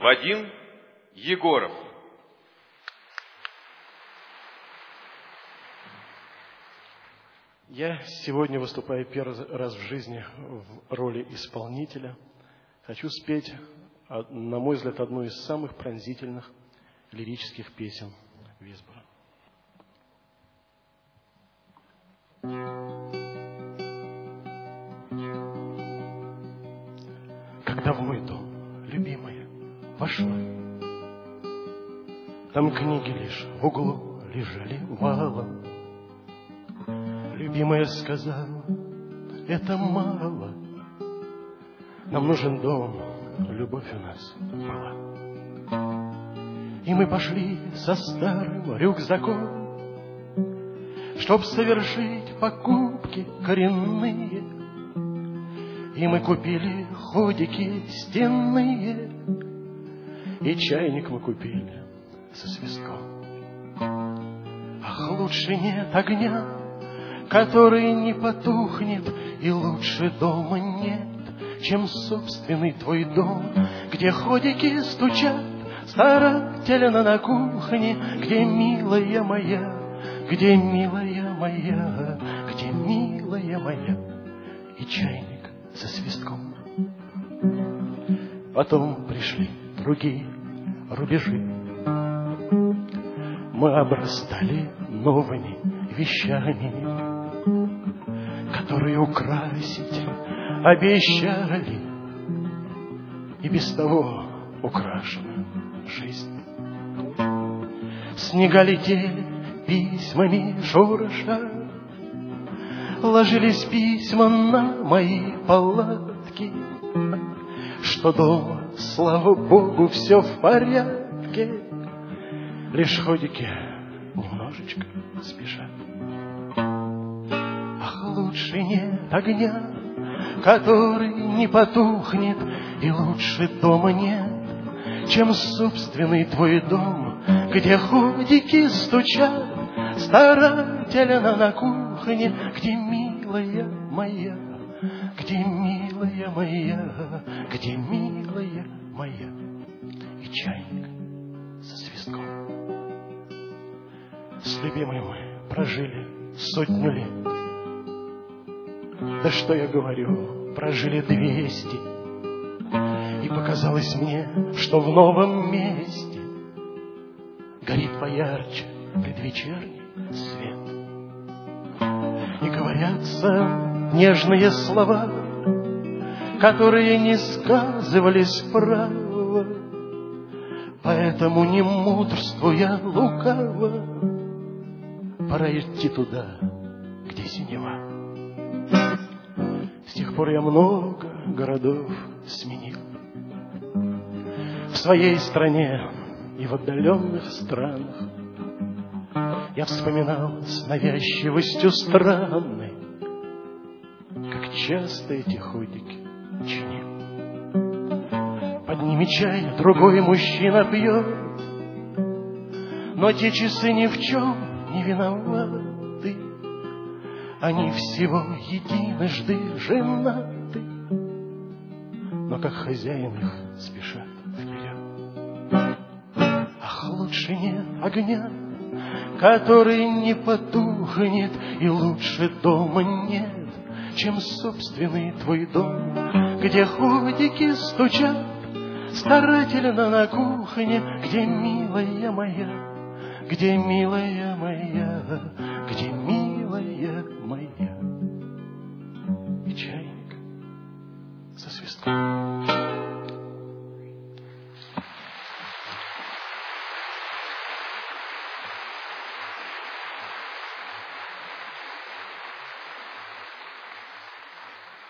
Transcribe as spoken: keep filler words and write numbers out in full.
Вадим Егоров. Я сегодня выступаю первый раз в жизни в роли исполнителя. Хочу спеть, на мой взгляд, одну из самых пронзительных лирических песен Висбора. Когда в мой дом, любимая, вошла, там книги лишь в углу лежали валом. Любимая сказала, это мало, нам нужен дом, любовь у нас была. И мы пошли со старым рюкзаком, чтоб совершить покупки коренные. И мы купили ходики стенные, и чайник мы купили со свистком. Ах, лучше нет огня, который не потухнет, и лучше дома нет, чем собственный твой дом, где ходики стучат старательно на кухне, где милая моя, где милая моя, где милая моя, и чайник со свистком. Потом пришли другие рубежи, мы обрастали новыми вещами, которые украсить обещали, и без того украшена жизнь. Снега летели письмами шороша, ложились письма на мои палатки, что дома, слава Богу, все в порядке, лишь ходики немножечко спешат. Лучше нет огня, который не потухнет, и лучше дома нет, чем собственный твой дом, где ходики стучат старательно на кухне, где милая моя, где милая моя, где милая моя, и чайник со свистком. С любимой мы прожили сотню лет. Да что я говорю, прожили двести, и показалось мне, что в новом месте горит поярче предвечерний свет. И говорятся нежные слова, которые не сказывались право, поэтому, не мудрствуя лукаво, пора идти туда, где синева. С тех пор я много городов сменил, в своей стране и в отдаленных странах. Я вспоминал с навязчивостью странной, как часто эти ходики чинил. Под ними чай другой мужчина пьет, но те часы ни в чем не виноваты. Они всего единожды женаты, но как хозяин их спешат вперед. Ах, лучше нет огня, который не потухнет, и лучше дома нет, чем собственный твой дом, где ходики стучат старательно на кухне, где милая моя, где милая моя, где милая моя, и чайник со свистком.